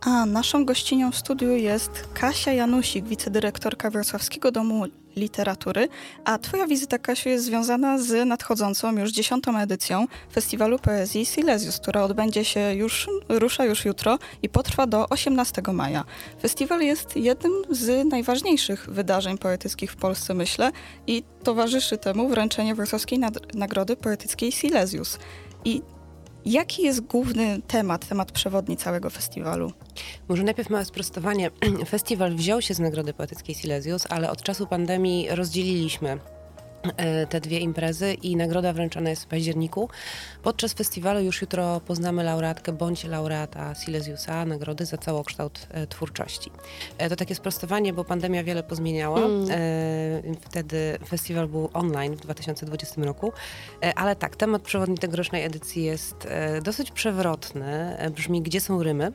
A naszą gościnią w studiu jest Kasia Janusik, wicedyrektorka Wrocławskiego Domu Literatury, a twoja wizyta, Kasiu, jest związana z nadchodzącą już 10. edycją Festiwalu Poezji Silesius, która rusza już jutro i potrwa do 18 maja. Festiwal jest jednym z najważniejszych wydarzeń poetyckich w Polsce, myślę, i towarzyszy temu wręczenie Wrocławskiej Nagrody Poetyckiej Silesius. I jaki jest główny temat przewodni całego festiwalu? Może najpierw małe sprostowanie. Festiwal wziął się z Nagrody Poetyckiej Silesius, ale od czasu pandemii rozdzieliliśmy te dwie imprezy i nagroda wręczona jest w październiku. Podczas festiwalu już jutro poznamy laureatkę bądź laureata Silesiusa, nagrody za całokształt twórczości. To takie sprostowanie, bo pandemia wiele pozmieniała. Wtedy festiwal był online w 2020 roku. Ale tak, temat przewodni tegorocznej edycji jest dosyć przewrotny. Brzmi: gdzie są rymy?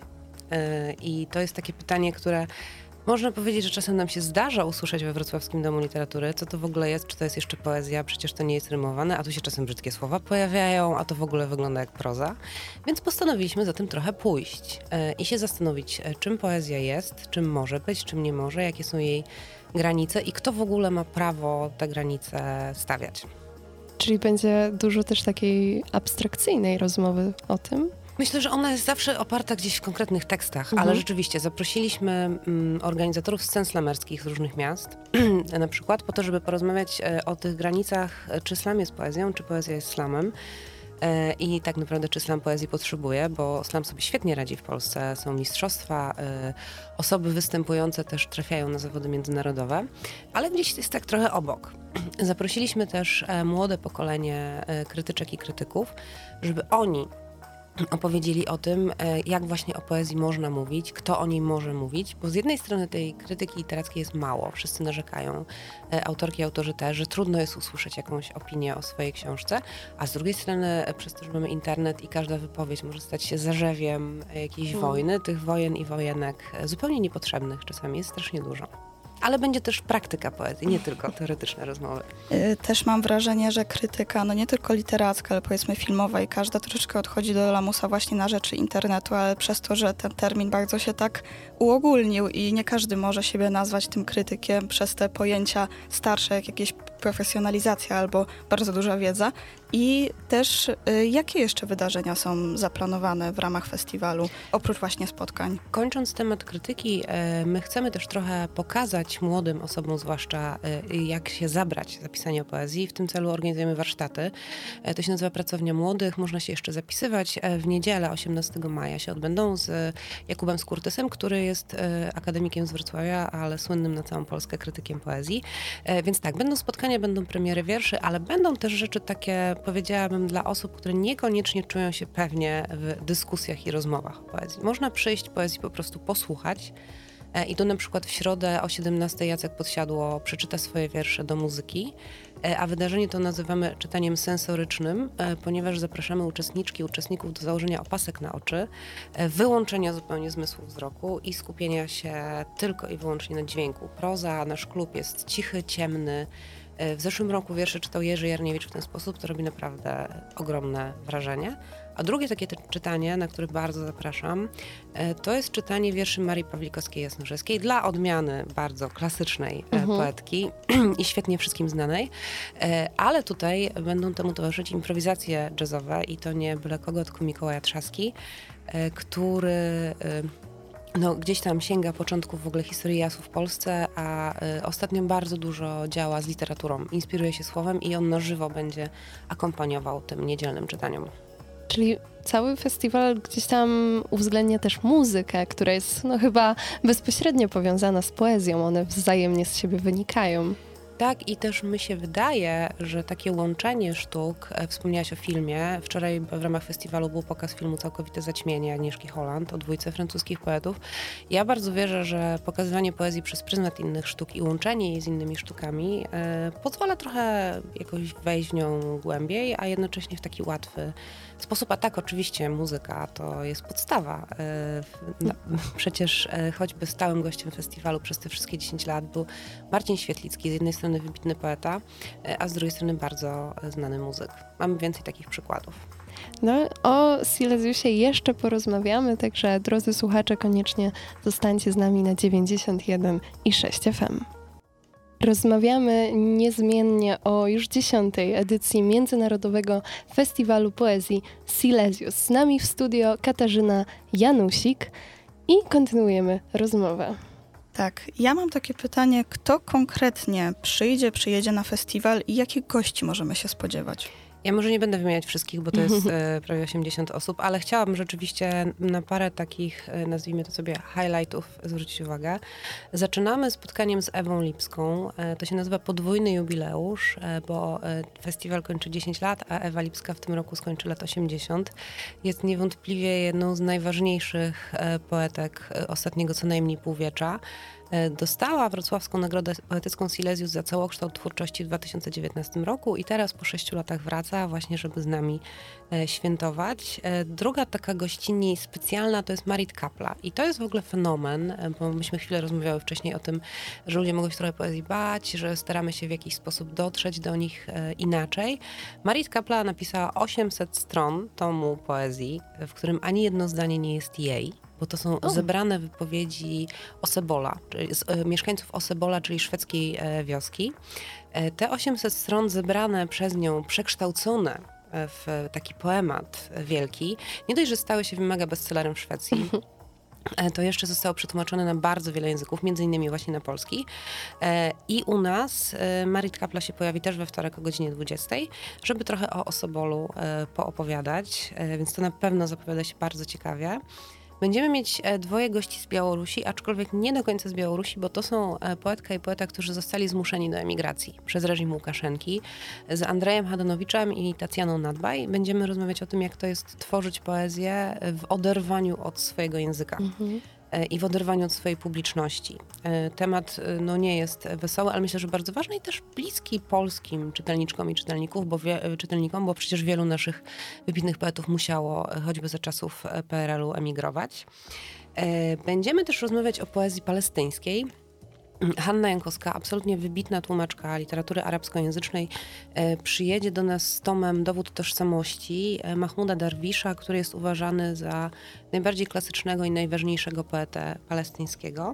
I to jest takie pytanie, które można powiedzieć, że czasem nam się zdarza usłyszeć we Wrocławskim Domu Literatury, co to w ogóle jest, czy to jest jeszcze poezja, przecież to nie jest rymowane, a tu się czasem brzydkie słowa pojawiają, a to w ogóle wygląda jak proza. Więc postanowiliśmy za tym trochę pójść i się zastanowić, czym poezja jest, czym może być, czym nie może, jakie są jej granice i kto w ogóle ma prawo te granice stawiać. Czyli będzie dużo też takiej abstrakcyjnej rozmowy o tym? Myślę, że ona jest zawsze oparta gdzieś w konkretnych tekstach, ale rzeczywiście zaprosiliśmy organizatorów scen slamerskich z różnych miast, na przykład po to, żeby porozmawiać o tych granicach, czy slam jest poezją, czy poezja jest slamem. I tak naprawdę, czy slam poezji potrzebuje, bo slam sobie świetnie radzi w Polsce. Są mistrzostwa, osoby występujące też trafiają na zawody międzynarodowe, ale gdzieś jest tak trochę obok. Zaprosiliśmy też młode pokolenie krytyczek i krytyków, żeby oni opowiedzieli o tym, jak właśnie o poezji można mówić, kto o niej może mówić, bo z jednej strony tej krytyki literackiej jest mało, wszyscy narzekają, autorki, autorzy też, że trudno jest usłyszeć jakąś opinię o swojej książce, a z drugiej strony przez to, że mamy internet i każda wypowiedź może stać się zarzewiem jakiejś wojny, tych wojen i wojenek zupełnie niepotrzebnych czasami jest strasznie dużo. Ale będzie też praktyka poezji, nie tylko teoretyczne rozmowy. Też mam wrażenie, że krytyka, no nie tylko literacka, ale powiedzmy filmowa i każda troszeczkę odchodzi do lamusa właśnie na rzeczy internetu, ale przez to, że ten termin bardzo się tak uogólnił i nie każdy może siebie nazwać tym krytykiem przez te pojęcia starsze, jak jakieś profesjonalizacja albo bardzo duża wiedza. I też jakie jeszcze wydarzenia są zaplanowane w ramach festiwalu, oprócz właśnie spotkań? Kończąc temat krytyki, my chcemy też trochę pokazać młodym osobom zwłaszcza, jak się zabrać za pisanie poezji. W tym celu organizujemy warsztaty. To się nazywa Pracownia Młodych. Można się jeszcze zapisywać. W niedzielę 18 maja się odbędą z Jakubem Skurtysem, który jest akademikiem z Wrocławia, ale słynnym na całą Polskę krytykiem poezji. Więc tak, będą spotkania, będą premiery wierszy, ale będą też rzeczy takie, powiedziałabym, dla osób, które niekoniecznie czują się pewnie w dyskusjach i rozmowach o poezji. Można przyjść poezji po prostu posłuchać. I tu na przykład w środę o 17 Jacek Podsiadło przeczyta swoje wiersze do muzyki, a wydarzenie to nazywamy czytaniem sensorycznym, ponieważ zapraszamy uczestników do założenia opasek na oczy, wyłączenia zupełnie zmysłu wzroku i skupienia się tylko i wyłącznie na dźwięku. Proza, nasz klub jest cichy, ciemny. W zeszłym roku wiersze czytał Jerzy Jarniewicz w ten sposób, to robi naprawdę ogromne wrażenie. A drugie takie czytanie, na które bardzo zapraszam, to jest czytanie wierszy Marii Pawlikowskiej-Jasnorzewskiej, dla odmiany bardzo klasycznej poetki i świetnie wszystkim znanej, ale tutaj będą temu towarzyszyć improwizacje jazzowe i to nie byle kogo, tylko Mikołaja Trzaski, który gdzieś tam sięga początków w ogóle historii jasu w Polsce, a ostatnio bardzo dużo działa z literaturą, inspiruje się słowem i on na żywo będzie akompaniował tym niedzielnym czytaniom. Czyli cały festiwal gdzieś tam uwzględnia też muzykę, która jest chyba bezpośrednio powiązana z poezją. One wzajemnie z siebie wynikają. Tak, i też mi się wydaje, że takie łączenie sztuk, wspomniałaś o filmie, wczoraj w ramach festiwalu był pokaz filmu Całkowite zaćmienie Agnieszki Holland o dwójce francuskich poetów. Ja bardzo wierzę, że pokazywanie poezji przez pryzmat innych sztuk i łączenie jej z innymi sztukami pozwala trochę jakoś wejść w nią głębiej, a jednocześnie w taki łatwy sposób. A tak, oczywiście muzyka to jest podstawa. Przecież choćby stałym gościem festiwalu przez te wszystkie 10 lat był Marcin Świetlicki, z jednej strony wybitny poeta, a z drugiej strony bardzo znany muzyk. Mamy więcej takich przykładów. No, o Silesiusie jeszcze porozmawiamy, także drodzy słuchacze, koniecznie zostańcie z nami na 91,6 FM. Rozmawiamy niezmiennie o już 10. edycji Międzynarodowego Festiwalu Poezji Silesius. Z nami w studio Katarzyna Janusik i kontynuujemy rozmowę. Tak, ja mam takie pytanie, kto konkretnie przyjedzie na festiwal i jakich gości możemy się spodziewać? Ja może nie będę wymieniać wszystkich, bo to jest prawie 80 osób, ale chciałabym rzeczywiście na parę takich, nazwijmy to sobie, highlightów zwrócić uwagę. Zaczynamy spotkaniem z Ewą Lipską. To się nazywa Podwójny Jubileusz, bo festiwal kończy 10 lat, a Ewa Lipska w tym roku skończy lat 80. Jest niewątpliwie jedną z najważniejszych poetek ostatniego co najmniej półwiecza. Dostała Wrocławską Nagrodę Poetycką Silesius za całokształt twórczości w 2019 roku i teraz po 6 latach wraca właśnie, żeby z nami świętować. Druga taka gościni specjalna to jest Marit Kapla i to jest w ogóle fenomen, bo myśmy chwilę rozmawiały wcześniej o tym, że ludzie mogą się trochę poezji bać, że staramy się w jakiś sposób dotrzeć do nich inaczej. Marit Kapla napisała 800 stron tomu poezji, w którym ani jedno zdanie nie jest jej, bo to są zebrane wypowiedzi Osebola, czyli mieszkańców Osebola, czyli szwedzkiej wioski. Te 800 stron zebrane przez nią, przekształcone w taki poemat wielki, nie dość, że stały się mega bestsellerem w Szwecji, to jeszcze zostało przetłumaczone na bardzo wiele języków, między innymi właśnie na polski. I u nas Marit Kapla się pojawi też we wtorek o godzinie 20, żeby trochę o Osobolu poopowiadać, więc to na pewno zapowiada się bardzo ciekawie. Będziemy mieć 2 gości z Białorusi, aczkolwiek nie do końca z Białorusi, bo to są poetka i poeta, którzy zostali zmuszeni do emigracji przez reżim Łukaszenki. Z Andrejem Hadonowiczem i Tacjaną Nadbaj będziemy rozmawiać o tym, jak to jest tworzyć poezję w oderwaniu od swojego języka. I w oderwaniu od swojej publiczności. Temat nie jest wesoły, ale myślę, że bardzo ważny i też bliski polskim czytelniczkom i czytelnikom, bo przecież wielu naszych wybitnych poetów musiało choćby za czasów PRL-u emigrować. Będziemy też rozmawiać o poezji palestyńskiej. Hanna Jankowska, absolutnie wybitna tłumaczka literatury arabskojęzycznej, przyjedzie do nas z tomem Dowód tożsamości Mahmuda Darwisza, który jest uważany za najbardziej klasycznego i najważniejszego poetę palestyńskiego.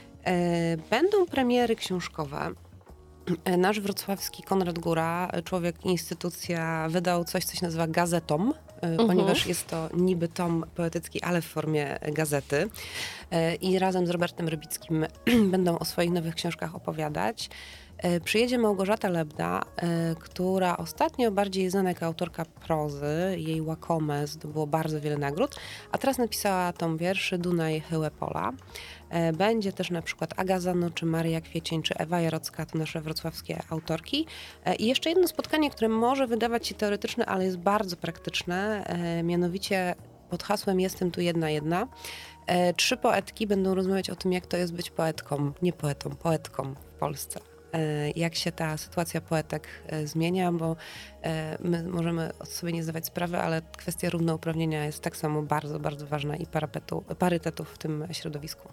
Będą premiery książkowe. Nasz wrocławski Konrad Góra, człowiek, instytucja, wydał coś, co się nazywa gazetą, ponieważ jest to niby tom poetycki, ale w formie gazety. I razem z Robertem Rybickim będą o swoich nowych książkach opowiadać. Przyjedzie Małgorzata Lebda, która ostatnio bardziej jest znana jako autorka prozy. Jej Łakome zdobyło bardzo wiele nagród, a teraz napisała tom wierszy Dunaj Hyłę Pola. Będzie też na przykład Aga Zano, czy Maria Kwiecień, czy Ewa Jarocka, to nasze wrocławskie autorki. I jeszcze jedno spotkanie, które może wydawać się teoretyczne, ale jest bardzo praktyczne, mianowicie pod hasłem Jestem tu jedna. 3 poetki będą rozmawiać o tym, jak to jest być poetką, nie poetą, poetką w Polsce. Jak się ta sytuacja poetek zmienia, bo my możemy sobie nie zdawać sprawy, ale kwestia równouprawnienia jest tak samo bardzo, bardzo ważna i parytetów w tym środowisku.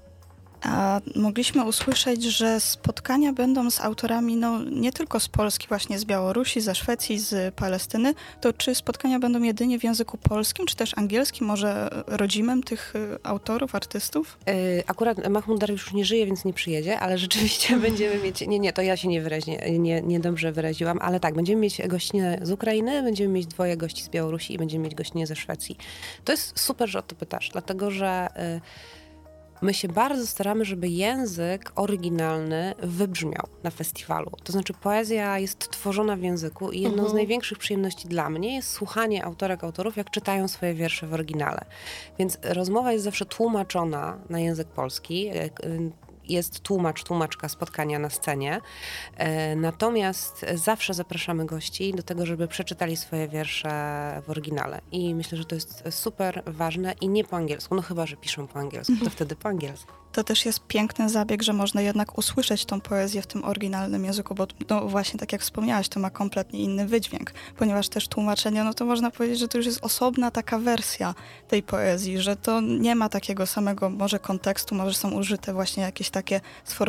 A mogliśmy usłyszeć, że spotkania będą z autorami nie tylko z Polski, właśnie z Białorusi, ze Szwecji, z Palestyny. To czy spotkania będą jedynie w języku polskim, czy też angielskim, może rodzimym tych autorów, artystów? Akurat Mahmud Darwisz już nie żyje, więc nie przyjedzie, ale rzeczywiście będziemy mieć... Nie, to ja się nie dobrze wyraziłam, ale tak, będziemy mieć gościnę z Ukrainy, będziemy mieć 2 gości z Białorusi i będziemy mieć gościnę ze Szwecji. To jest super, że o to pytasz, dlatego że my się bardzo staramy, żeby język oryginalny wybrzmiał na festiwalu. To znaczy poezja jest tworzona w języku i jedną z największych przyjemności dla mnie jest słuchanie autorów, jak czytają swoje wiersze w oryginale. Więc rozmowa jest zawsze tłumaczona na język polski. Jest tłumaczka spotkania na scenie. Natomiast zawsze zapraszamy gości do tego, żeby przeczytali swoje wiersze w oryginale. I myślę, że to jest super ważne i nie po angielsku. Chyba, że piszą po angielsku, to wtedy po angielsku. To też jest piękny zabieg, że można jednak usłyszeć tą poezję w tym oryginalnym języku, bo właśnie tak jak wspomniałaś, to ma kompletnie inny wydźwięk, ponieważ też tłumaczenie, to można powiedzieć, że to już jest osobna taka wersja tej poezji, że to nie ma takiego samego może kontekstu, może są użyte właśnie jakieś takie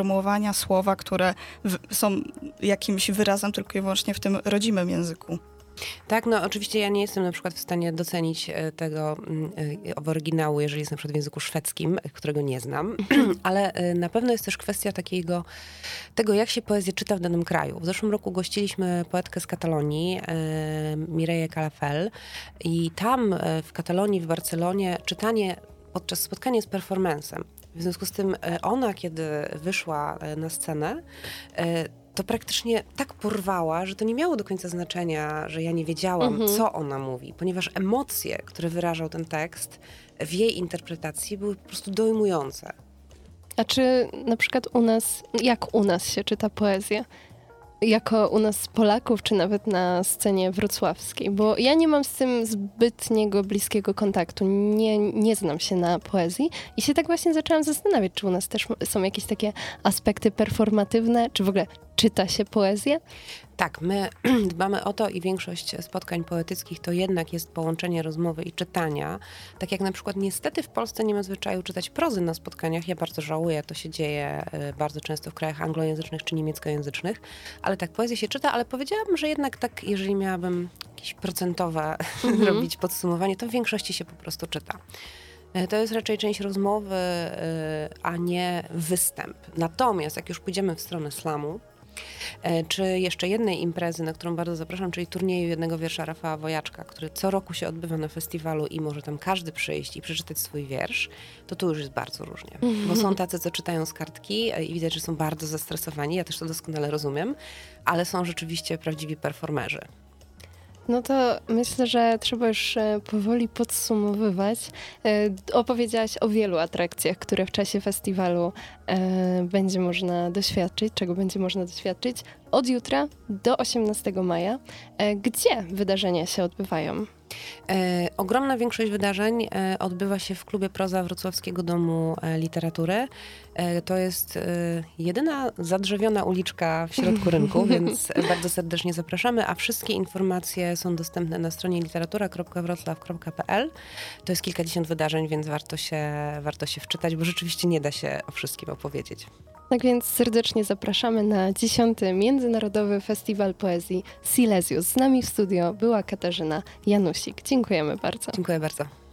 sformułowania, słowa, które są jakimś wyrazem tylko i wyłącznie w tym rodzimym języku. Tak, no oczywiście ja nie jestem na przykład w stanie docenić tego oryginału, jeżeli jest na przykład w języku szwedzkim, którego nie znam, ale na pewno jest też kwestia tego, jak się poezję czyta w danym kraju. W zeszłym roku gościliśmy poetkę z Katalonii, Mireję Calafell, i tam w Katalonii, w Barcelonie czytanie podczas spotkania jest performancem. W związku z tym ona, kiedy wyszła na scenę, to praktycznie tak porwała, że to nie miało do końca znaczenia, że ja nie wiedziałam, co ona mówi, ponieważ emocje, które wyrażał ten tekst w jej interpretacji, były po prostu dojmujące. A czy na przykład jak u nas się czyta poezję? Jako u nas Polaków, czy nawet na scenie wrocławskiej? Bo ja nie mam z tym zbytniego bliskiego kontaktu. Nie znam się na poezji i się tak właśnie zaczęłam zastanawiać, czy u nas też są jakieś takie aspekty performatywne, czy w ogóle czyta się poezję? Tak, my dbamy o to i większość spotkań poetyckich to jednak jest połączenie rozmowy i czytania. Tak jak na przykład niestety w Polsce nie ma zwyczaju czytać prozy na spotkaniach. Ja bardzo żałuję, to się dzieje bardzo często w krajach anglojęzycznych czy niemieckojęzycznych. Ale tak, poezję się czyta, ale powiedziałabym, że jednak tak, jeżeli miałabym jakieś procentowe robić podsumowanie, to w większości się po prostu czyta. To jest raczej część rozmowy, a nie występ. Natomiast jak już pójdziemy w stronę slamu, czy jeszcze jednej imprezy, na którą bardzo zapraszam, czyli turnieju jednego wiersza Rafała Wojaczka, który co roku się odbywa na festiwalu i może tam każdy przyjść i przeczytać swój wiersz, to tu już jest bardzo różnie. Bo są tacy, co czytają z kartki i widać, że są bardzo zestresowani, ja też to doskonale rozumiem, ale są rzeczywiście prawdziwi performerzy. No to myślę, że trzeba już powoli podsumowywać. Opowiedziałaś o wielu atrakcjach, które w czasie festiwalu będzie można doświadczyć, czego będzie można doświadczyć od jutra do 18 maja. Gdzie wydarzenia się odbywają? Ogromna większość wydarzeń odbywa się w klubie Proza Wrocławskiego Domu Literatury. To jest jedyna zadrzewiona uliczka w środku rynku, więc bardzo serdecznie zapraszamy, a wszystkie informacje są dostępne na stronie literatura.wroclaw.pl. To jest kilkadziesiąt wydarzeń, więc warto się wczytać, bo rzeczywiście nie da się o wszystkim opowiedzieć. Tak więc serdecznie zapraszamy na 10. Międzynarodowy Festiwal Poezji Silesius. Z nami w studio była Katarzyna Janusik. Dziękujemy bardzo. Dziękuję bardzo.